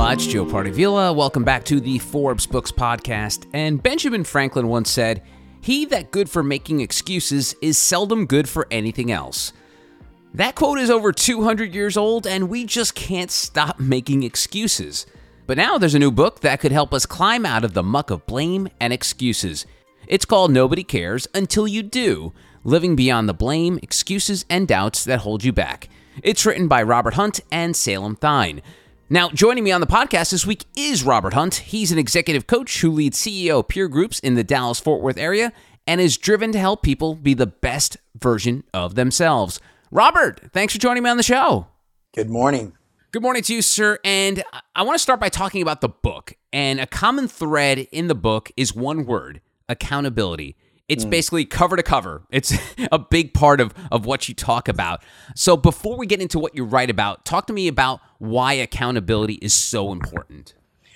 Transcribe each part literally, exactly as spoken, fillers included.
Aloha, it's Joe Pardavila. Welcome back to the Forbes Books Podcast. And Benjamin Franklin once said, "He that good for making excuses is seldom good for anything else." That quote is over two hundred years old, and we just can't stop making excuses. But now there's a new book that could help us climb out of the muck of blame and excuses. It's called Nobody Cares Until You Do, Living Beyond the Blame, Excuses, and Doubts That Hold You Back. It's written by Robert Hunt and Salem Thine. Now, joining me on the podcast this week is Robert Hunt. He's an executive coach who leads C E O peer groups in the Dallas-Fort Worth area and is driven to help people be the best version of themselves. Robert, thanks for joining me on the show. Good morning. Good morning to you, sir. And I want to start by talking about the book. And a common thread in the book is one word: accountability. It's mm. basically cover to cover. It's a big part of, of what you talk about. So before we get into what you write about, talk to me about why accountability is so important.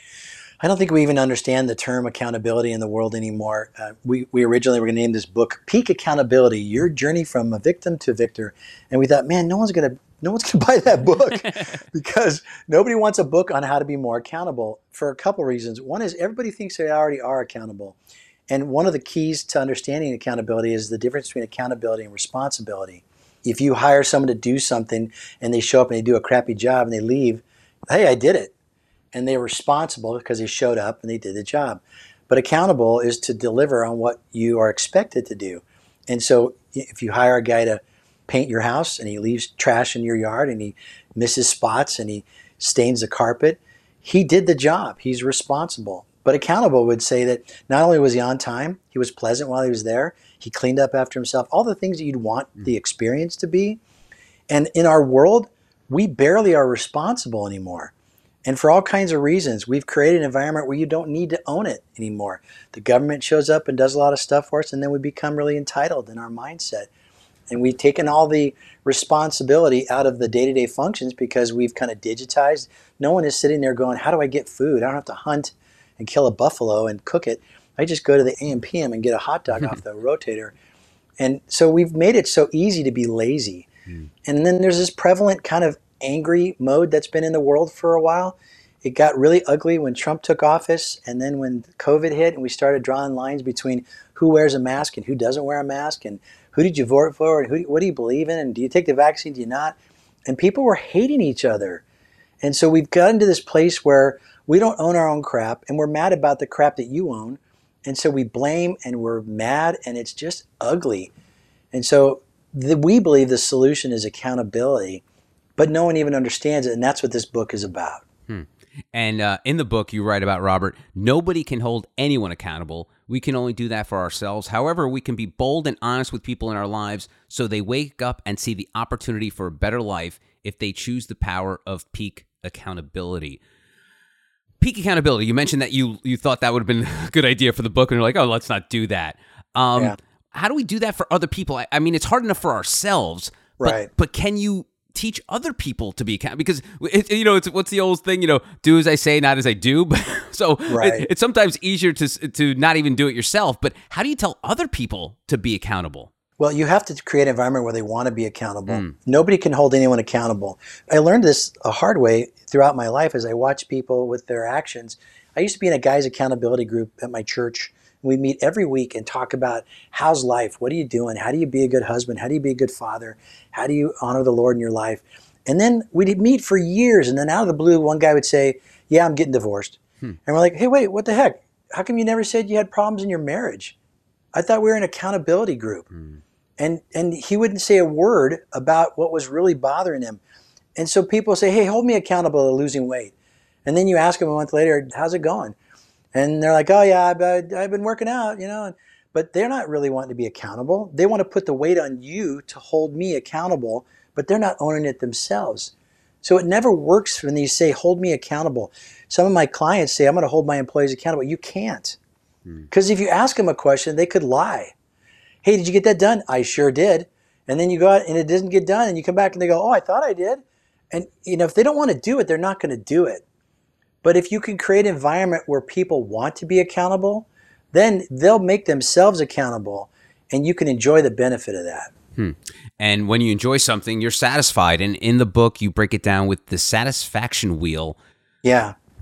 I don't think we even understand the term accountability in the world anymore. Uh, we, we originally were going to name this book Peak Accountability, Your Journey from a Victim to Victor. And we thought, man, no one's going to no one's going to buy that book because nobody wants a book on how to be more accountable for a couple reasons. One is everybody thinks they already are accountable. And one of the keys to understanding accountability is the difference between accountability and responsibility. If you hire someone to do something and they show up and they do a crappy job and they leave, hey, I did it. And they're responsible because they showed up and they did the job. But accountable is to deliver on what you are expected to do. And so if you hire a guy to paint your house and he leaves trash in your yard and he misses spots and he stains the carpet, he did the job. He's responsible. But accountable would say that not only was he on time, he was pleasant while he was there, he cleaned up after himself, all the things that you'd want the experience to be. And in our world, we barely are responsible anymore. And for all kinds of reasons, we've created an environment where you don't need to own it anymore. The government shows up and does a lot of stuff for us, and then we become really entitled in our mindset. And we've taken all the responsibility out of the day-to-day functions because we've kind of digitized. No one is sitting there going, how do I get food? I don't have to hunt and kill a buffalo and cook it. I just go to the A M P M and get a hot dog off the rotator. And so we've made it so easy to be lazy. Mm. And then there's this prevalent kind of angry mode that's been in the world for a while. It got really ugly when Trump took office, and then when COVID hit and we started drawing lines between who wears a mask and who doesn't wear a mask, and who did you vote for, and who, what do you believe in, and do you take the vaccine, do you not? And people were hating each other. And so we've gotten to this place where we don't own our own crap, and we're mad about the crap that you own. And so we blame and we're mad, and it's just ugly. And so the, we believe the solution is accountability, but no one even understands it, and that's what this book is about. Hmm. And uh, in the book, you write about, Robert, nobody can hold anyone accountable. We can only do that for ourselves. However, we can be bold and honest with people in our lives so they wake up and see the opportunity for a better life if they choose the power of peak accountability. Peak accountability. You mentioned that you you thought that would have been a good idea for the book, and you're like, oh, let's not do that. Um, yeah. How do we do that for other people? I, I mean, it's hard enough for ourselves, right? But, but can you teach other people to be accountable? Because it, you know, it's what's the old thing? You know, do as I say, not as I do. But so right. it, it's sometimes easier to to not even do it yourself. But how do you tell other people to be accountable? Well, you have to create an environment where they want to be accountable. Mm. Nobody can hold anyone accountable. I learned this a hard way throughout my life as I watched people with their actions. I used to be in a guys' accountability group at my church. We meet every week and talk about how's life? What are you doing? How do you be a good husband? How do you be a good father? How do you honor the Lord in your life? And then we'd meet for years, and then out of the blue, one guy would say, yeah, I'm getting divorced. Hmm. And we're like, hey, wait, what the heck? How come you never said you had problems in your marriage? I thought we were an accountability group. Hmm. And and he wouldn't say a word about what was really bothering him. And so people say, hey, hold me accountable to losing weight. And then you ask them a month later, how's it going? And they're like, oh, yeah, I've, I've been working out, you know. But they're not really wanting to be accountable. They want to put the weight on you to hold me accountable, but they're not owning it themselves. So it never works when you say, hold me accountable. Some of my clients say, I'm going to hold my employees accountable. You can't. Because hmm. if you ask them a question, they could lie. Hey, did you get that done? I sure did. And then you go out and it doesn't get done, and you come back and they go, oh, I thought I did. And you know, if they don't want to do it, they're not going to do it. But if you can create an environment where people want to be accountable, then they'll make themselves accountable, and you can enjoy the benefit of that. Hmm. And when you enjoy something, you're satisfied. And in the book, you break it down with the satisfaction wheel. Yeah.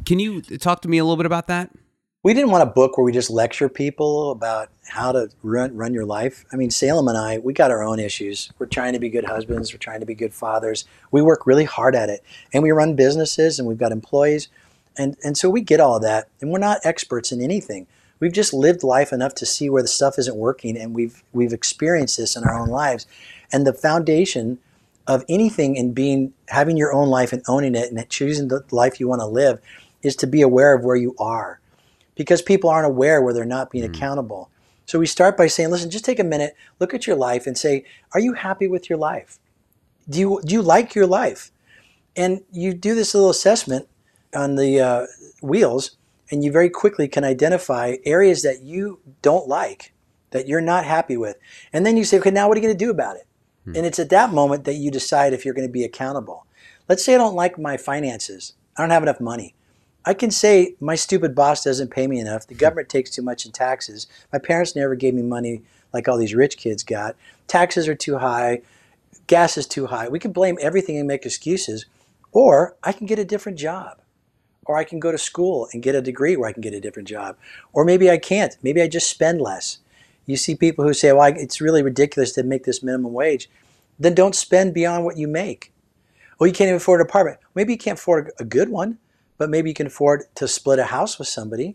Can you talk to me a little bit about that? We didn't want a book where we just lecture people about how to run run your life. I mean, Salem and I, we got our own issues. We're trying to be good husbands. We're trying to be good fathers. We work really hard at it. And we run businesses and we've got employees. And, and so we get all of that. And we're not experts in anything. We've just lived life enough to see where the stuff isn't working. And we've we've experienced this in our own lives. And the foundation of anything in being, having your own life and owning it and choosing the life you want to live is to be aware of where you are. Because people aren't aware where they're not being mm. accountable. So we start by saying, listen, just take a minute, look at your life and say, are you happy with your life? Do you do you like your life? And you do this little assessment on the uh, wheels, and you very quickly can identify areas that you don't like, that you're not happy with. And then you say, okay, now what are you going to do about it? Mm. And it's at that moment that you decide if you're going to be accountable. Let's say I don't like my finances. I don't have enough money. I can say my stupid boss doesn't pay me enough. The government takes too much in taxes. My parents never gave me money like all these rich kids got. Taxes are too high. Gas is too high. We can blame everything and make excuses. Or I can get a different job. Or I can go to school and get a degree where I can get a different job. Or maybe I can't. Maybe I just spend less. You see people who say, well, it's really ridiculous to make this minimum wage. Then don't spend beyond what you make. Well, you can't even afford an apartment. Maybe you can't afford a good one. But maybe you can afford to split a house with somebody.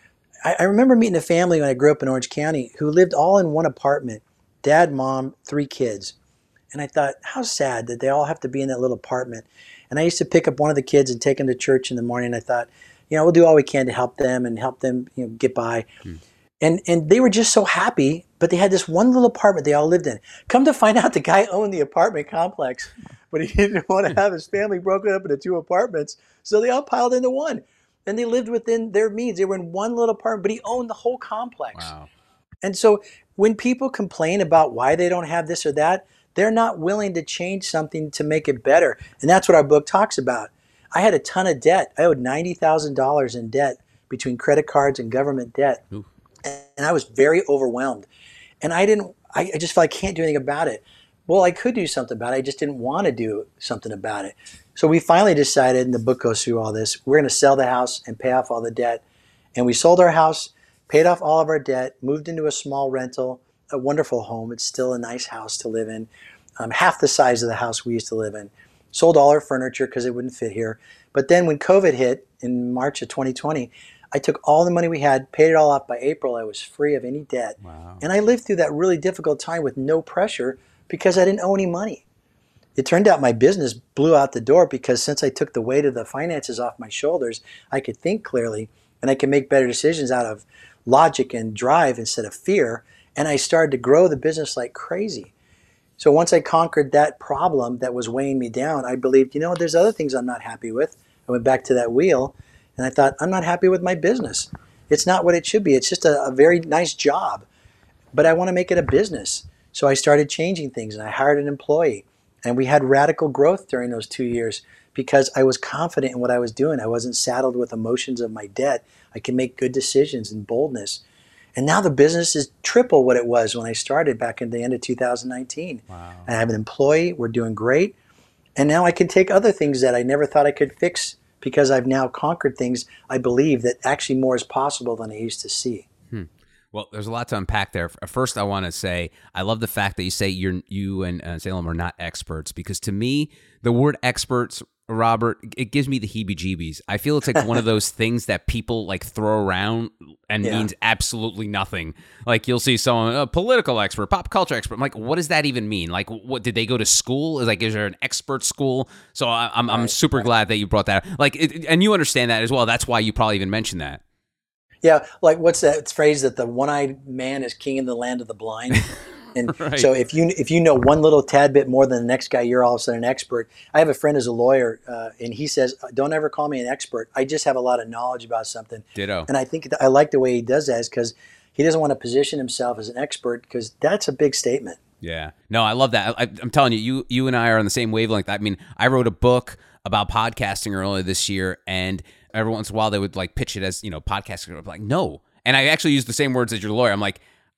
I, I remember meeting a family when I grew up in Orange County who lived all in one apartment, dad, mom, three kids. And I thought, how sad that they all have to be in that little apartment. And I used to pick up one of the kids and take them to church in the morning. And I thought, you know, we'll do all we can to help them and help them, you know, get by. Hmm. And and they were just so happy, but they had this one little apartment they all lived in. Come to find out, the guy owned the apartment complex, but he didn't want to have his family broken up into two apartments, so they all piled into one. And they lived within their means. They were in one little apartment, but he owned the whole complex. Wow. And so when people complain about why they don't have this or that, they're not willing to change something to make it better. And that's what our book talks about. I had a ton of debt. I owed ninety thousand dollars in debt between credit cards and government debt. Ooh. And I was very overwhelmed. And I didn't, I just felt I can't do anything about it. Well, I could do something about it. I just didn't want to do something about it. So we finally decided, and the book goes through all this, we're going to sell the house and pay off all the debt. And we sold our house, paid off all of our debt, moved into a small rental, a wonderful home. It's still a nice house to live in, um, half the size of the house we used to live in. Sold all our furniture because it wouldn't fit here. But then when COVID hit in March of twenty twenty, I took all the money we had, paid it all off by April. I was free of any debt. Wow. And I lived through that really difficult time with no pressure because I didn't owe any money. It turned out my business blew out the door because since I took the weight of the finances off my shoulders, I could think clearly and I could make better decisions out of logic and drive instead of fear. And I started to grow the business like crazy. So once I conquered that problem that was weighing me down, I believed, you know, there's other things I'm not happy with. I went back to that wheel. And I thought, I'm not happy with my business. It's not what it should be. It's just a, a very nice job, but I want to make it a business. So I started changing things and I hired an employee. And we had radical growth during those two years because I was confident in what I was doing. I wasn't saddled with emotions of my debt. I could make good decisions and boldness. And now the business is triple what it was when I started back in the end of two thousand nineteen. Wow. And I have an employee. We're doing great. And now I can take other things that I never thought I could fix because I've now conquered things, I believe that actually more is possible than I used to see. Hmm. Well, there's a lot to unpack there. First, I want to say I love the fact that you say you're you and uh, Salem are not experts, because to me, the word experts, Robert, it gives me the heebie-jeebies. I feel it's like one of those things that people like throw around and yeah. means absolutely nothing. Like you'll see someone, a political expert, pop culture expert. I'm like, what does that even mean? Like, what did they go to school? Is like, is there an expert school? So I, I'm I'm right, super right. glad that you brought that up. Like, it, and you understand that as well. That's why you probably even mentioned that. Yeah, like what's that phrase that the one-eyed man is king in the land of the blind? And right. so if you if you know one little tad bit more than the next guy, you're all of a sudden an expert. I have a friend who's a lawyer, uh, and he says, don't ever call me an expert. I just have a lot of knowledge about something. Ditto. And I think I like the way he does that is because he doesn't want to position himself as an expert because that's a big statement. Yeah. No, I love that. I, I'm telling you, you, you and I are on the same wavelength. I mean, I wrote a book about podcasting earlier this year, and every once in a while they would like pitch it as, you know, podcasting. I'm like, no. And I actually use the same words as your lawyer. I'm like,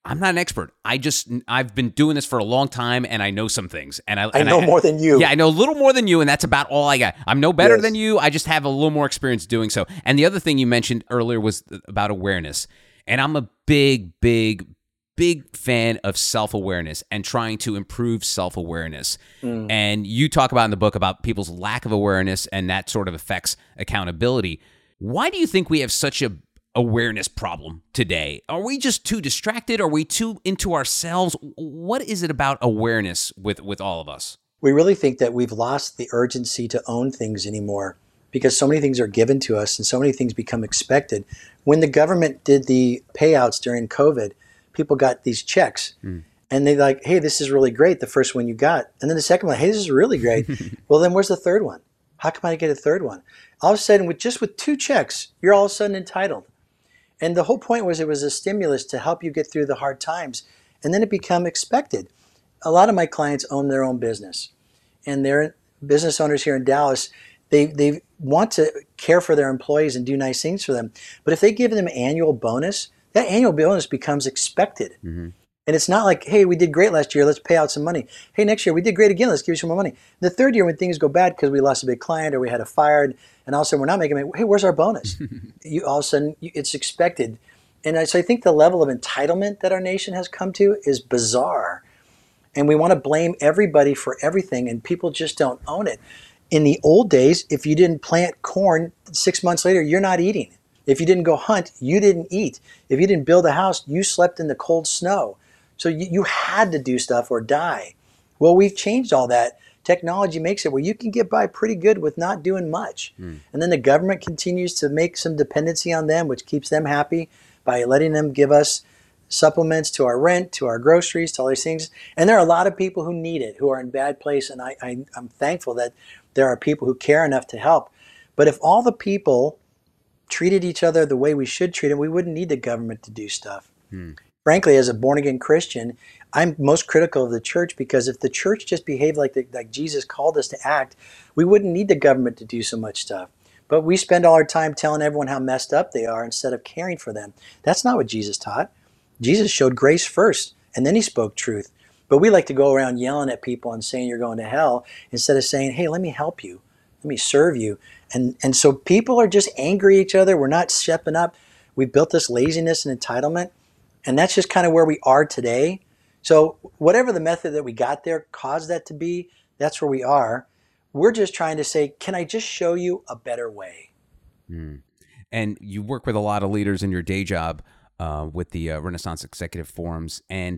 I'm not an expert. I just, I've been doing this for a long time and I know some things. And I, I and know I, more than you. Yeah, I know a little more than you, and that's about all I got. I'm no better Yes. than you. I just have a little more experience doing so. And the other thing you mentioned earlier was about awareness. And I'm a big, big, big fan of self-awareness and trying to improve self-awareness. Mm. And you talk about in the book about people's lack of awareness, and that sort of affects accountability. Why do you think we have such a awareness problem today? Are we just too distracted? Are we too into ourselves? What is it about awareness with, with all of us? We really think that we've lost the urgency to own things anymore because so many things are given to us and so many things become expected. When the government did the payouts during COVID, people got these checks mm. and they like, hey, this is really great, the first one you got. And then the second one, hey, this is really great. Well, then where's the third one? How come I get a third one? All of a sudden, with just with two checks, you're all of a sudden entitled. And the whole point was it was a stimulus to help you get through the hard times. And then it became expected. A lot of my clients own their own business. And they're business owners here in Dallas. They they want to care for their employees and do nice things for them. But if they give them an annual bonus, that annual bonus becomes expected. Mm-hmm. And it's not like, hey, we did great last year, let's pay out some money. Hey, next year we did great again, let's give you some more money. The third year when things go bad because we lost a big client or we had a fire and all of a sudden we're not making money, hey, where's our bonus? you all of a sudden, it's expected. And I, so I think the level of entitlement that our nation has come to is bizarre. And we want to blame everybody for everything and people just don't own it. In the old days, if you didn't plant corn, six months later, you're not eating. If you didn't go hunt, you didn't eat. If you didn't build a house, you slept in the cold snow. So you, you had to do stuff or die. Well, we've changed all that. Technology makes it where you can get by pretty good with not doing much. Mm. And then the government continues to make some dependency on them, which keeps them happy by letting them give us supplements to our rent, to our groceries, to all these things. And there are a lot of people who need it, who are in bad place. And I, I, I'm thankful that there are people who care enough to help. But if all the people treated each other the way we should treat them, we wouldn't need the government to do stuff. Mm. Frankly, as a born-again Christian, I'm most critical of the church because if the church just behaved like the, like Jesus called us to act, we wouldn't need the government to do so much stuff. But we spend all our time telling everyone how messed up they are instead of caring for them. That's not what Jesus taught. Jesus showed grace first, and then he spoke truth. But we like to go around yelling at people and saying you're going to hell instead of saying, hey, let me help you. Let me serve you. And, and so people are just angry at each other. We're not stepping up. We've built this laziness and entitlement. And that's just kind of where we are today. So whatever the method that we got there caused that to be, that's where we are. We're just trying to say, can I just show you a better way? Mm. And you work with a lot of leaders in your day job uh, with the uh, Renaissance Executive Forums. And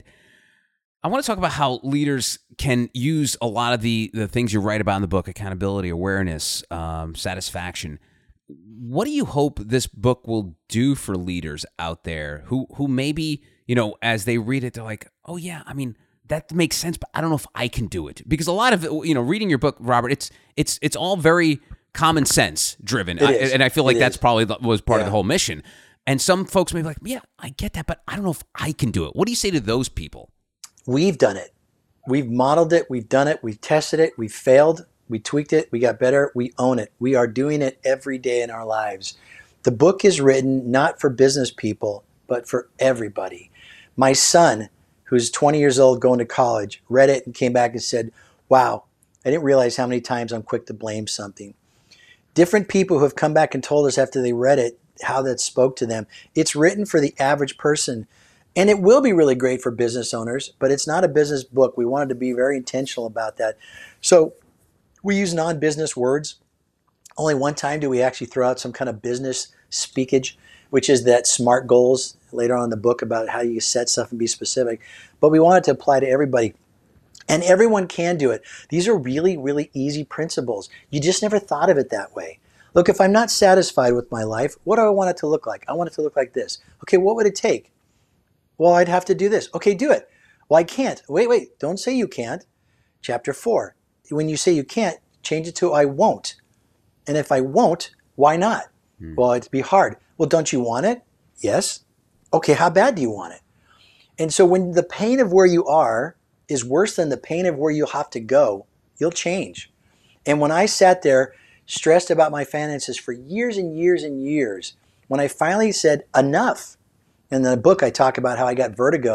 I want to talk about how leaders can use a lot of the, the things you write about in the book, accountability, awareness, um, satisfaction. What do you hope this book will do for leaders out there who who maybe, you know, as they read it, they're like, oh, yeah, I mean, that makes sense, but I don't know if I can do it. Because a lot of, you know, reading your book, Robert, it's it's it's all very common sense driven. I, and I feel like it that's is. probably the, was part yeah. of the whole mission. And some folks may be like, yeah, I get that, but I don't know if I can do it. What do you say to those people? We've done it. We've modeled it. We've done it. We've tested it. We've failed. We tweaked it. We got better. We own it. We are doing it every day in our lives. The book is written not for business people, but for everybody. My son, who's twenty years old going to college, read it and came back and said, wow, I didn't realize how many times I'm quick to blame something. Different people who have come back and told us after they read it how that spoke to them. It's written for the average person. And it will be really great for business owners, but it's not a business book. We wanted to be very intentional about that. So we use non-business words. Only one time do we actually throw out some kind of business speakage, which is that SMART goals later on in the book about how you set stuff and be specific. But we want it to apply to everybody. And everyone can do it. These are really, really easy principles. You just never thought of it that way. Look, if I'm not satisfied with my life, what do I want it to look like? I want it to look like this. Okay, what would it take? Well, I'd have to do this. Okay, do it. Well, I can't. Wait, wait, don't say you can't. Chapter four. When you say you can't, change it to I won't. And if I won't, why not? Hmm. Well, it'd be hard. Well, don't you want it? Yes. Okay, how bad do you want it? And so when the pain of where you are is worse than the pain of where you'll have to go, you'll change. And when I sat there stressed about my finances for years and years and years, when I finally said enough, in the book I talk about how I got vertigo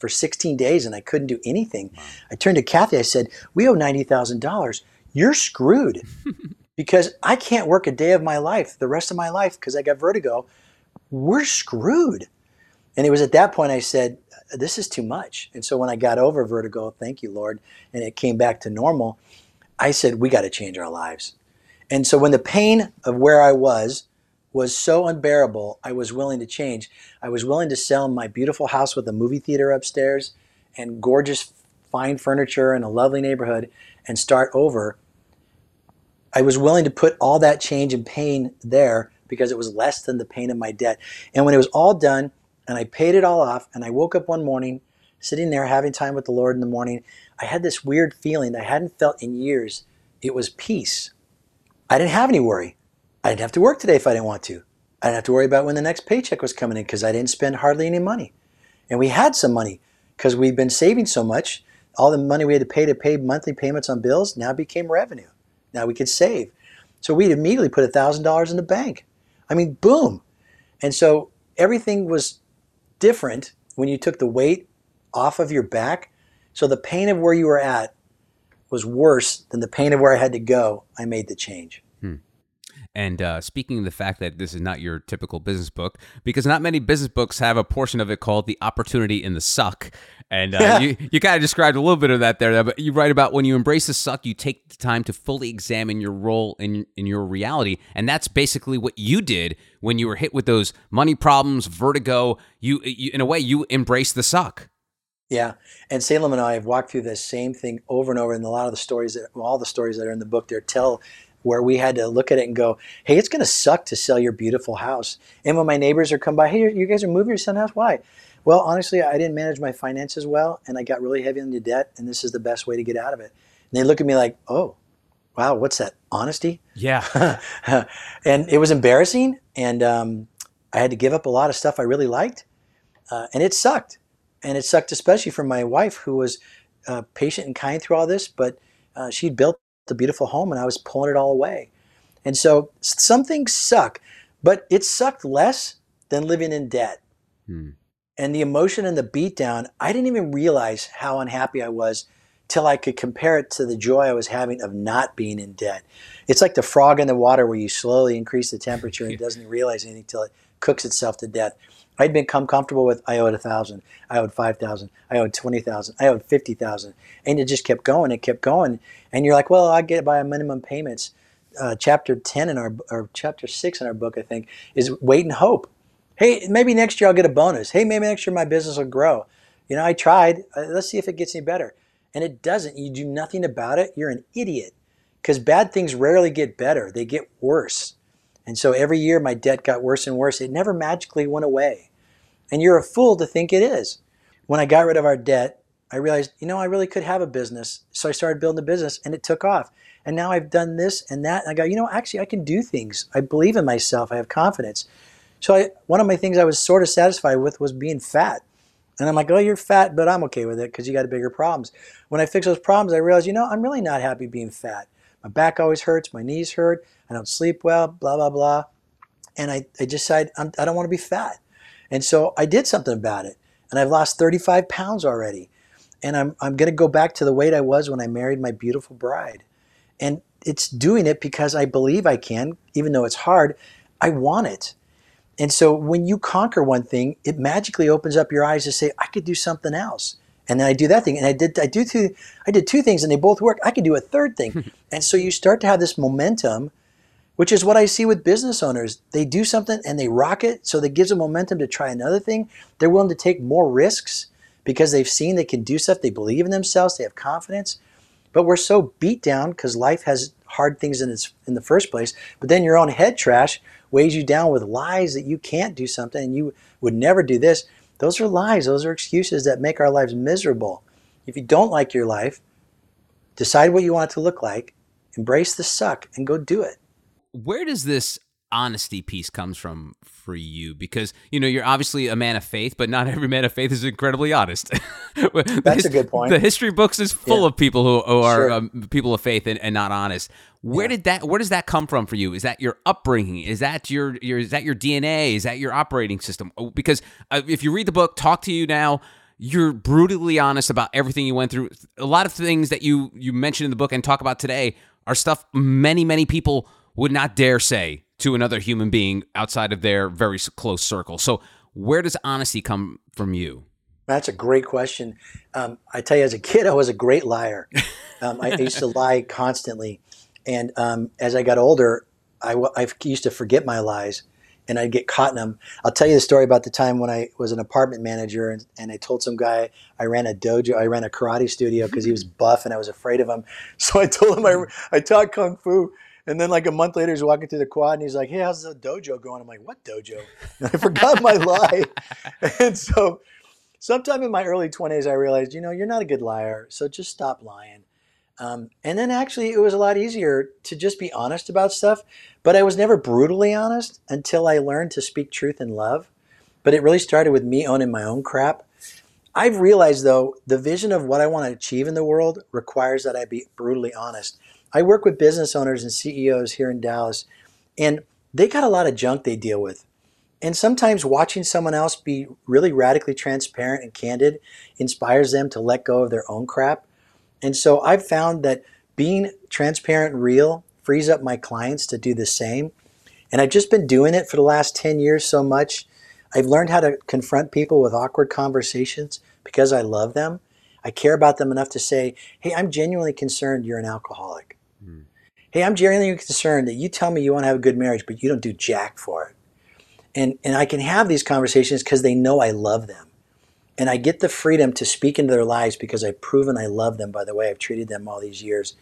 for sixteen days and I couldn't do anything. Wow. I turned to Kathy. I said, we owe ninety thousand dollars. You're screwed because I can't work a day of my life, the rest of my life, because I got vertigo. We're screwed. And it was at that point I said, this is too much. And so when I got over vertigo, thank you, Lord, and it came back to normal, I said, we got to change our lives. And so when the pain of where I was was so unbearable, I was willing to change. I was willing to sell my beautiful house with a movie theater upstairs and gorgeous fine furniture in a lovely neighborhood and start over. I was willing to put all that change and pain there because it was less than the pain of my debt. And when it was all done and I paid it all off and I woke up one morning sitting there having time with the Lord in the morning, I had this weird feeling that I hadn't felt in years. It was peace. I didn't have any worry. I didn't have to work today if I didn't want to. I didn't have to worry about when the next paycheck was coming in because I didn't spend hardly any money. And we had some money because we've been saving so much. All the money we had to pay to pay monthly payments on bills now became revenue. Now we could save. So we'd immediately put one thousand dollars in the bank. I mean, boom. And so everything was different when you took the weight off of your back. So the pain of where you were at was worse than the pain of where I had to go. I made the change. Hmm. And uh, speaking of the fact that this is not your typical business book, because not many business books have a portion of it called The Opportunity in the Suck. And uh, yeah. you, you kind of described a little bit of that there, but you write about when you embrace the suck, you take the time to fully examine your role in, in your reality. And that's basically what you did when you were hit with those money problems, vertigo. You, you in a way, you embraced the suck. Yeah. And Salem and I have walked through this same thing over and over. And a lot of the stories, that, all the stories that are in the book there tell where we had to look at it and go, hey, it's going to suck to sell your beautiful house. And when my neighbors are come by, hey, you guys are moving your son's house? Why? Well, honestly, I didn't manage my finances well, and I got really heavy into debt, and this is the best way to get out of it. And they look at me like, oh, wow, what's that? Honesty? Yeah. And it was embarrassing, and um, I had to give up a lot of stuff I really liked, uh, and it sucked. And it sucked especially for my wife, who was uh, patient and kind through all this, but uh, she'd built a beautiful home, and I was pulling it all away. And so some things suck, but it sucked less than living in debt. Hmm. And the emotion and the beatdown, I didn't even realize how unhappy I was till I could compare it to the joy I was having of not being in debt. It's like the frog in the water where you slowly increase the temperature and it doesn't realize anything till it cooks itself to death. I'd become comfortable with, I owed a thousand, I owed five thousand, I owed twenty thousand, I owed fifty thousand. And it just kept going, it kept going. And you're like, well, I get it by a minimum payments. Uh, chapter ten in our, or chapter six in our book, I think, is wait and hope. Hey, maybe next year I'll get a bonus. Hey, maybe next year my business will grow. You know, I tried. Uh, let's see if it gets any better. And it doesn't. You do nothing about it. You're an idiot. Because bad things rarely get better. They get worse. And so every year my debt got worse and worse. It never magically went away. And you're a fool to think it is. When I got rid of our debt, I realized, you know, I really could have a business. So I started building a business and it took off. And now I've done this and that. And I go, you know, actually I can do things. I believe in myself. I have confidence. So I, one of my things I was sort of satisfied with was being fat. And I'm like, oh, you're fat, but I'm okay with it because you got bigger problems. When I fix those problems, I realized, you know, I'm really not happy being fat. My back always hurts. My knees hurt. I don't sleep well, blah, blah, blah. And I, I decided I'm, I don't want to be fat. And so I did something about it. And I've lost thirty-five pounds already. And I'm, I'm going to go back to the weight I was when I married my beautiful bride. And it's doing it because I believe I can, even though it's hard. I want it. And so when you conquer one thing, it magically opens up your eyes to say, I could do something else. And then I do that thing. And I did I do two I did two things and they both work. I could do a third thing. And so you start to have this momentum, which is what I see with business owners. They do something and they rock it. So that gives them momentum to try another thing. They're willing to take more risks because they've seen they can do stuff. They believe in themselves. They have confidence. But we're so beat down because life has hard things in its in the first place. But then your own head trash weighs you down with lies that you can't do something and you would never do this. Those are lies. Those are excuses that make our lives miserable. If you don't like your life, decide what you want it to look like, embrace the suck, and go do it. Where does this honesty piece comes from for you? Because, you know, you're obviously a man of faith, but not every man of faith is incredibly honest. That's a good point. The history books is full yeah. of people who, who are Sure. um, people of faith and, and not honest. Where Yeah. did that? Where does that come from for you? Is that your upbringing? Is that your, your is that your D N A? Is that your operating system? Because uh, if you read the book, Talk to You Now, you're brutally honest about everything you went through. A lot of things that you you mentioned in the book and talk about today are stuff many, many people would not dare say to another human being outside of their very close circle. So where does honesty come from you? That's a great question. Um, I tell you, as a kid, I was a great liar. Um, I used to lie constantly. And um, as I got older, I, I used to forget my lies, and I'd get caught in them. I'll tell you the story about the time when I was an apartment manager, and, and I told some guy I ran a dojo, I ran a karate studio because he was buff and I was afraid of him. So I told him I, I taught Kung Fu. And then like a month later, he's walking through the quad and he's like, hey, how's the dojo going? I'm like, what dojo? And I forgot my lie. And so sometime in my early twenties, I realized, you know, you're not a good liar, so just stop lying. Um, and then actually it was a lot easier to just be honest about stuff, but I was never brutally honest until I learned to speak truth in love. But it really started with me owning my own crap. I've realized, though, the vision of what I want to achieve in the world requires that I be brutally honest. I work with business owners and C E Os here in Dallas, and they got a lot of junk they deal with. And sometimes watching someone else be really radically transparent and candid inspires them to let go of their own crap. And so I've found that being transparent and real frees up my clients to do the same. And I've just been doing it for the last ten years so much. I've learned how to confront people with awkward conversations because I love them. I care about them enough to say, hey, I'm genuinely concerned you're an alcoholic. Mm. Hey, I'm genuinely concerned that you tell me you want to have a good marriage, but you don't do jack for it. And, and I can have these conversations because they know I love them. And I get the freedom to speak into their lives because I've proven I love them by the way I've treated them all these years.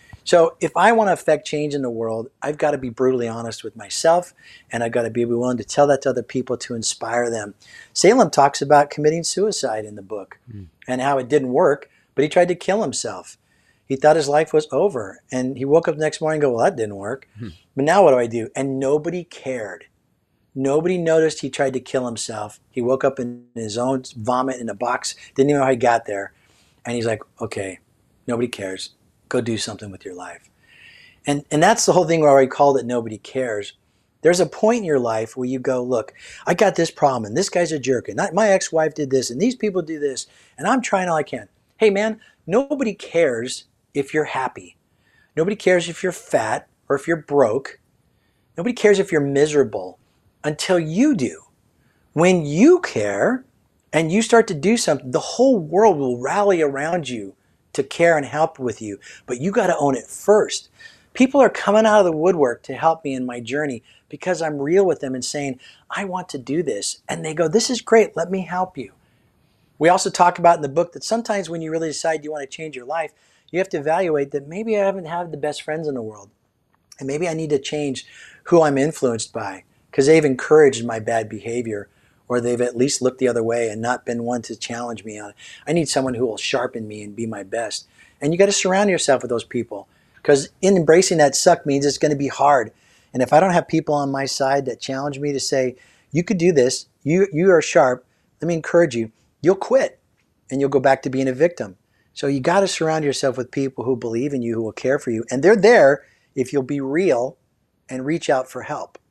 So if I want to affect change in the world, I've got to be brutally honest with myself, and I've got to be willing to tell that to other people to inspire them. Salem talks about committing suicide in the book mm. and how it didn't work, but he tried to kill himself. He thought his life was over, and he woke up the next morning and go, well, that didn't work. Mm. But now what do I do? And nobody cared. Nobody noticed he tried to kill himself. He woke up in his own vomit in a box, didn't even know how he got there. And he's like, okay, nobody cares. Go do something with your life. And and that's the whole thing where I called it nobody cares. There's a point in your life where you go, look, I got this problem, and this guy's a jerk, and my ex-wife did this, and these people do this, and I'm trying all I can. Hey, man, nobody cares if you're happy. Nobody cares if you're fat or if you're broke. Nobody cares if you're miserable until you do. When you care and you start to do something, the whole world will rally around you to care and help with you, but you got to own it first. People are coming out of the woodwork to help me in my journey because I'm real with them and saying, I want to do this. And they go, this is great, let me help you. We also talk about in the book that sometimes when you really decide you want to change your life, you have to evaluate that maybe I haven't had the best friends in the world. And maybe I need to change who I'm influenced by because they've encouraged my bad behavior, or they've at least looked the other way and not been one to challenge me on it. I need someone who will sharpen me and be my best. And you got to surround yourself with those people, because in embracing that suck means it's going to be hard. And if I don't have people on my side that challenge me to say, you could do this, you you are sharp, let me encourage you, you'll quit and you'll go back to being a victim. So you got to surround yourself with people who believe in you, who will care for you. And they're there if you'll be real and reach out for help.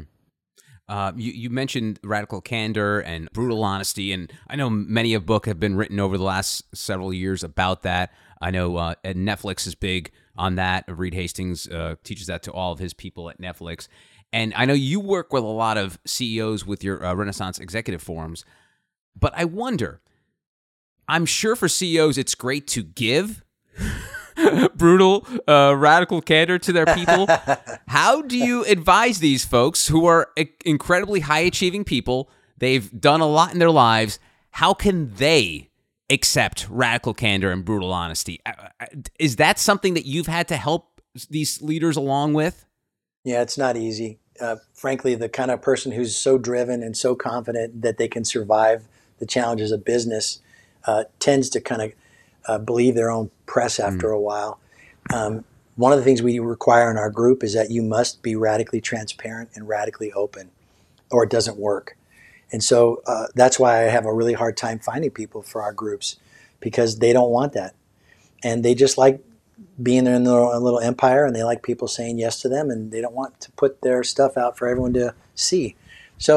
Uh, you, you mentioned radical candor and brutal honesty, and I know many of book have been written over the last several years about that. I know uh, Netflix is big on that. Reed Hastings uh, teaches that to all of his people at Netflix. And I know you work with a lot of C E Os with your uh, Renaissance Executive Forums, but I wonder, I'm sure for C E Os it's great to give brutal, uh, radical candor to their people. How do you advise these folks who are incredibly high-achieving people? They've done a lot in their lives. How can they accept radical candor and brutal honesty? Is that something that you've had to help these leaders along with? Yeah, it's not easy. Uh, frankly, the kind of person who's so driven and so confident that they can survive the challenges of business uh, tends to kind of Uh, believe their own press after mm. a while. Um, one of the things we require in our group is that you must be radically transparent and radically open, or it doesn't work. And so uh, that's why I have a really hard time finding people for our groups, because they don't want that. And they just like being in their own little empire, and they like people saying yes to them, and they don't want to put their stuff out for everyone to see. So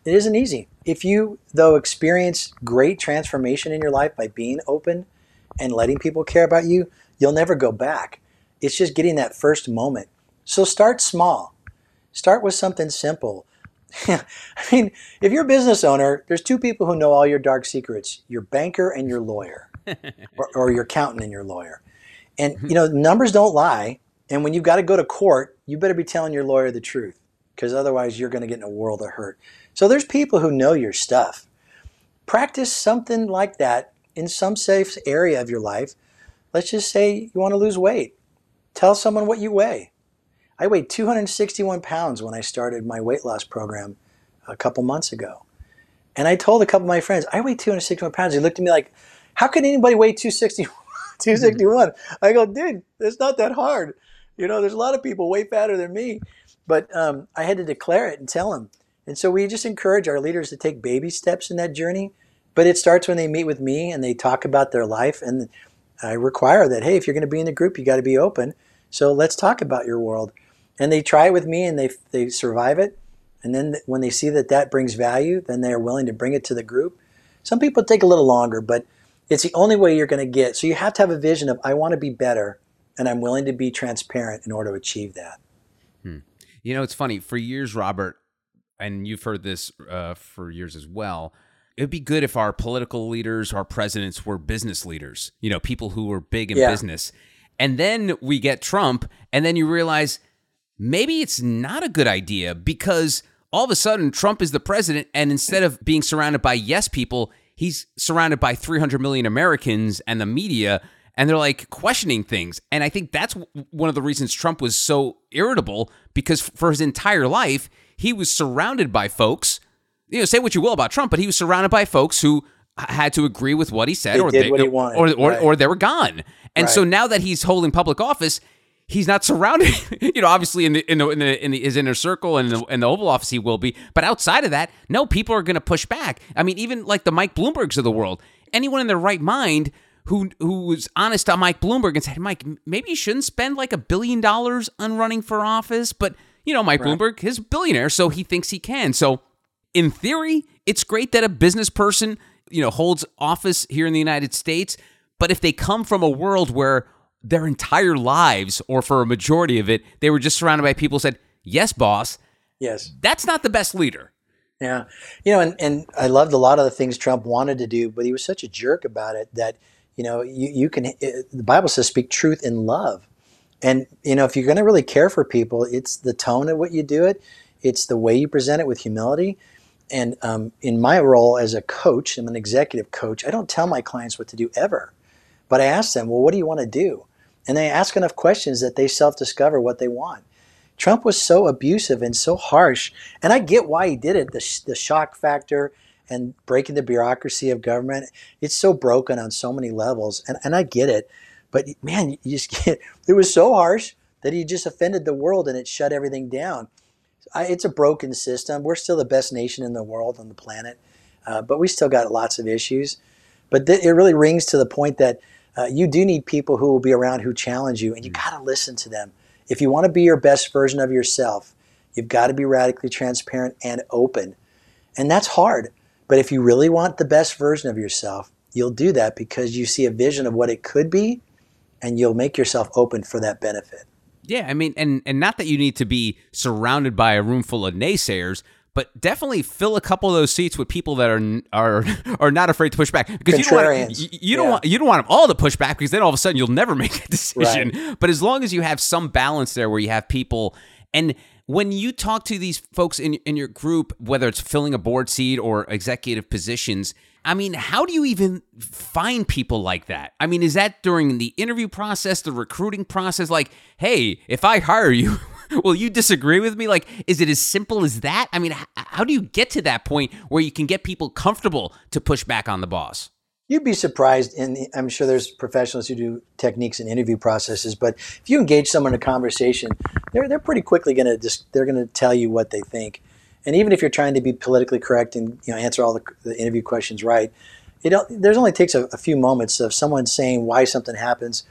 It isn't easy. If you, though, experience great transformation in your life by being open and letting people care about you, you'll never go back. It's just getting that first moment. So start small. Start with something simple. I mean, if you're a business owner, there's two people who know all your dark secrets, your banker and your lawyer, or, or your accountant and your lawyer. And, you know, numbers don't lie. And when you've got to go to court, you better be telling your lawyer the truth, because otherwise you're going to get in a world of hurt. So there's people who know your stuff. Practice something like that in some safe area of your life. Let's just say you want to lose weight. Tell someone what you weigh. I weighed two hundred sixty-one pounds when I started my weight loss program a couple months ago. And I told a couple of my friends, I weigh two hundred sixty-one pounds. They looked at me like, how can anybody weigh two sixty-one? I go, dude, it's not that hard. You know, there's a lot of people way fatter than me. But um, I had to declare it and tell them. And so we just encourage our leaders to take baby steps in that journey. But it starts when they meet with me and they talk about their life. And I require that, hey, if you're going to be in the group, you got to be open. So let's talk about your world. And they try it with me and they they survive it. And then when they see that that brings value, then they are willing to bring it to the group. Some people take a little longer, but it's the only way you're going to get. So you have to have a vision of, I want to be better, and I'm willing to be transparent in order to achieve that. Hmm. You know, it's funny. For years, Robert, and you've heard this uh, for years as well, it would be good if our political leaders, our presidents were business leaders, you know, people who were big in yeah. business. And then we get Trump, and then you realize maybe it's not a good idea, because all of a sudden Trump is the president, and instead of being surrounded by yes people, he's surrounded by three hundred million Americans and the media, and they're like questioning things. And I think that's one of the reasons Trump was so irritable, because for his entire life, he was surrounded by folks, you know, say what you will about Trump, but he was surrounded by folks who had to agree with what he said, they or, did they, what he wanted. or, or, right. or they were gone. And right. so now that he's holding public office, he's not surrounded, you know, obviously in the in the in, the, in the, his inner circle and in the, in the Oval Office he will be, but outside of that, no, people are going to push back. I mean, even like the Mike Bloombergs of the world, anyone in their right mind who who was honest on Mike Bloomberg and said, Mike, maybe you shouldn't spend like a billion dollars on running for office, but you know, Mike right. Bloomberg is a billionaire, so he thinks he can. So in theory, it's great that a business person, you know, holds office here in the United States, but if they come from a world where their entire lives, or for a majority of it, they were just surrounded by people who said, yes, boss. Yes. That's not the best leader. Yeah. You know, and, and I loved a lot of the things Trump wanted to do, but he was such a jerk about it that, you know, you, you can, it, the Bible says, speak truth in love. And, you know, if you're going to really care for people, it's the tone of what you do it. It's the way you present it with humility. And um, in my role as a coach, I'm an executive coach, I don't tell my clients what to do ever. But I ask them, well, what do you want to do? And they ask enough questions that they self-discover what they want. Trump was so abusive and so harsh, and I get why he did it, the, sh- the shock factor and breaking the bureaucracy of government. It's so broken on so many levels, and, and I get it. But man, you just get, it was so harsh that he just offended the world and it shut everything down. I, it's a broken system. We're still the best nation in the world, on the planet, uh, but we still got lots of issues. But th- it really rings to the point that Uh, you do need people who will be around who challenge you, and you got to listen to them. If you want to be your best version of yourself, you've got to be radically transparent and open. And that's hard. But if you really want the best version of yourself, you'll do that because you see a vision of what it could be, and you'll make yourself open for that benefit. Yeah, I mean, and, and not that you need to be surrounded by a room full of naysayers, but definitely fill a couple of those seats with people that are are are not afraid to push back, because you don't want you, you don't yeah. want you don't want them all to push back, because then all of a sudden you'll never make a decision. Right. But as long as you have some balance there, where you have people, and when you talk to these folks in in your group, whether it's filling a board seat or executive positions, I mean, how do you even find people like that? I mean, is that during the interview process, the recruiting process? Like, hey, if I hire you, will you disagree with me? Like, is it as simple as that? I mean, h- how do you get to that point where you can get people comfortable to push back on the boss? You'd be surprised, and I'm sure there's professionals who do techniques and interview processes, but if you engage someone in a conversation, they're they're pretty quickly going to just, they're going to tell you what they think. And even if you're trying to be politically correct and, you know, answer all the, the interview questions right, it there's only takes a, a few moments of someone saying why something happens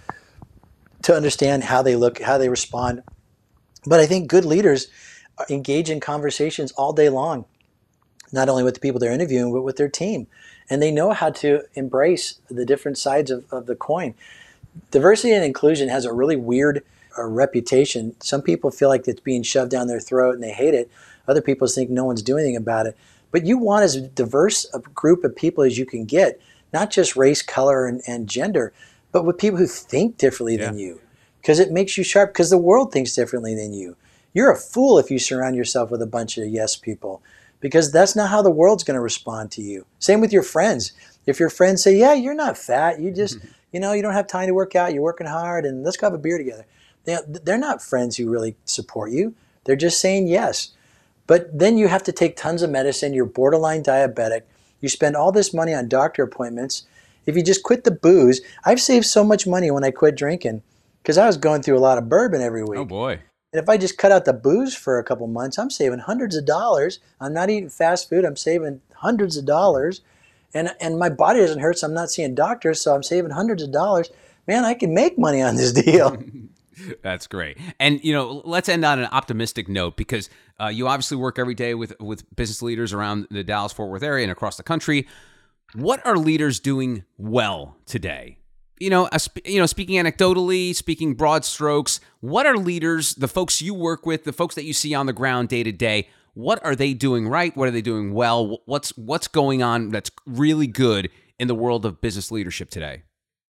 to understand how they look, how they respond. But I think good leaders engage in conversations all day long. not only with the people they're interviewing, but with their team. And they know how to embrace the different sides of, of the coin. Diversity and inclusion has a really weird uh, reputation. Some people feel like it's being shoved down their throat and they hate it. Other people think no one's doing anything about it. But you want as diverse a group of people as you can get, not just race, color, and, and gender, but with people who think differently yeah. than you. Because it makes you sharp, because the world thinks differently than you. You're a fool if you surround yourself with a bunch of yes people, because that's not how the world's going to respond to you. Same with your friends. If your friends say, yeah, you're not fat, you just, you know, you don't have time to work out, you're working hard, and let's go have a beer together. They, they're not friends who really support you. They're just saying yes. But then you have to take tons of medicine, you're borderline diabetic, you spend all this money on doctor appointments. If you just quit the booze, I've saved so much money when I quit drinking, because I was going through a lot of bourbon every week. Oh boy. And if I just cut out the booze for a couple months, I'm saving hundreds of dollars. I'm not eating fast food. I'm saving hundreds of dollars. And and my body doesn't hurt, so I'm not seeing doctors, so I'm saving hundreds of dollars. Man, I can make money on this deal. That's great. And, you know, let's end on an optimistic note, because uh, you obviously work every day with, with business leaders around the Dallas-Fort Worth area and across the country. What are leaders doing well today? You know, uh, sp- you know, speaking anecdotally, speaking broad strokes, what are leaders, the folks you work with, the folks that you see on the ground day to day, what are they doing right? What are they doing well? What's what's going on that's really good in the world of business leadership today?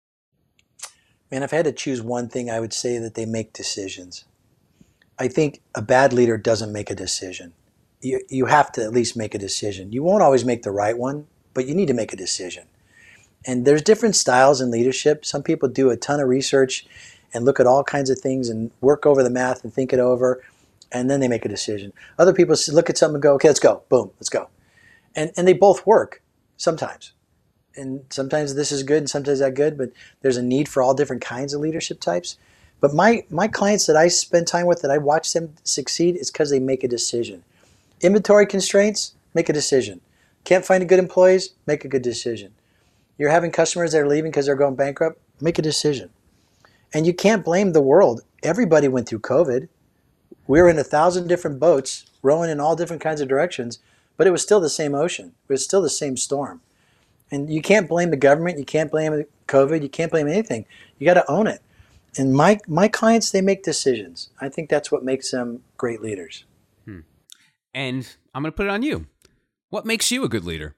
Man, if I had to choose one thing, I would say that they make decisions. I think a bad leader doesn't make a decision. You, you have to at least make a decision. You won't always make the right one, but you need to make a decision. And there's different styles in leadership. Some people do a ton of research and look at all kinds of things and work over the math and think it over, and then they make a decision. Other people look at something and go, okay, let's go. Boom, let's go. And and they both work sometimes. And sometimes this is good and sometimes that good, but there's a need for all different kinds of leadership types. But my, my clients that I spend time with, that I watch them succeed, is because they make a decision. Inventory constraints, make a decision. Can't find good employees, make a good decision. You're having customers that are leaving because they're going bankrupt, make a decision. And you can't blame the world. Everybody went through COVID. We were in a thousand different boats, rowing in all different kinds of directions, but it was still the same ocean. It was still the same storm. And you can't blame the government. You can't blame COVID. You can't blame anything. You got to own it. And my my clients, they make decisions. I think that's what makes them great leaders. Hmm. And I'm going to put it on you. What makes you a good leader?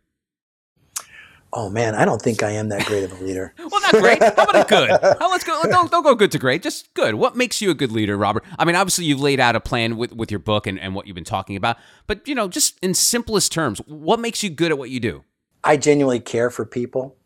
Oh man, I don't think I am that great of a leader. Well, not great. How about a good? How, let's go. Don't, don't go good to great. Just good. What makes you a good leader, Robert? I mean, obviously you've laid out a plan with, with your book and, and what you've been talking about. But, you know, just in simplest terms, what makes you good at what you do? I genuinely care for people.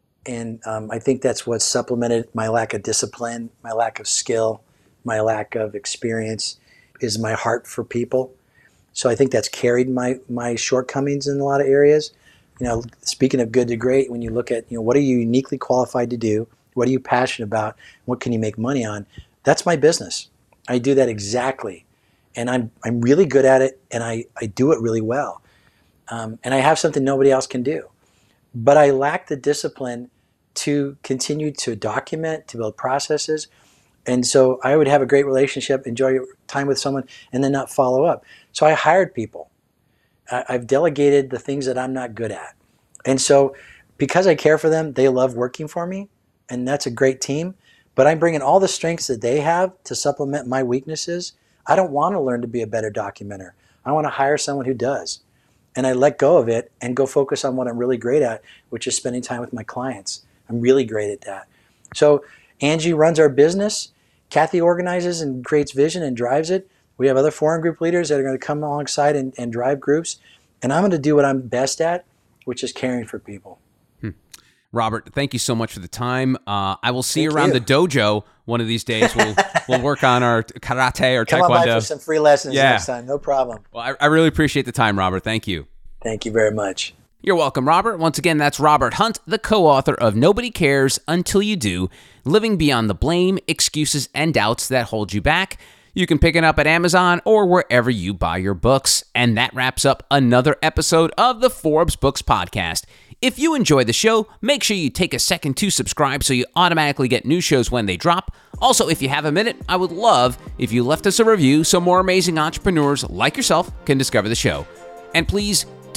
And um, I think that's what supplemented my lack of discipline, my lack of skill, my lack of experience, is my heart for people. So I think that's carried my my shortcomings in a lot of areas. You know, speaking of good to great, when you look at, you know, what are you uniquely qualified to do? What are you passionate about? What can you make money on? That's my business. I do that exactly. And I'm I'm really good at it, and I, I do it really well. Um, and I have something nobody else can do. But I lack the discipline to continue to document, to build processes. And so I would have a great relationship, enjoy time with someone, and then not follow up. So I hired people. I've delegated the things that I'm not good at. And so because I care for them, they love working for me, and that's a great team. But I'm bringing all the strengths that they have to supplement my weaknesses. I don't want to learn to be a better documenter. I want to hire someone who does. And I let go of it and go focus on what I'm really great at, which is spending time with my clients. I'm really great at that. So Angie runs our business. Kathy organizes and creates vision and drives it. We have other foreign group leaders that are going to come alongside and, and drive groups. And I'm going to do what I'm best at, which is caring for people. Hmm. Robert, thank you so much for the time. Uh, I will see Thank you around you. the dojo one of these days. We'll we'll work on our karate or Come taekwondo. on by for some free lessons Yeah. next time. No problem. Well, I, I really appreciate the time, Robert. Thank you. Thank you very much. You're welcome, Robert. Once again, that's Robert Hunt, the co-author of Nobody Cares Until You Do, Living Beyond the Blame, Excuses, and Doubts That Hold You Back. You can pick it up at Amazon or wherever you buy your books. And that wraps up another episode of the Forbes Books Podcast. If you enjoy the show, make sure you take a second to subscribe so you automatically get new shows when they drop. Also, if you have a minute, I would love if you left us a review so more amazing entrepreneurs like yourself can discover the show. And please,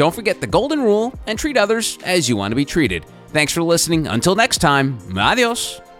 don't forget the golden rule and treat others as you want to be treated. Thanks for listening. Until next time, adios.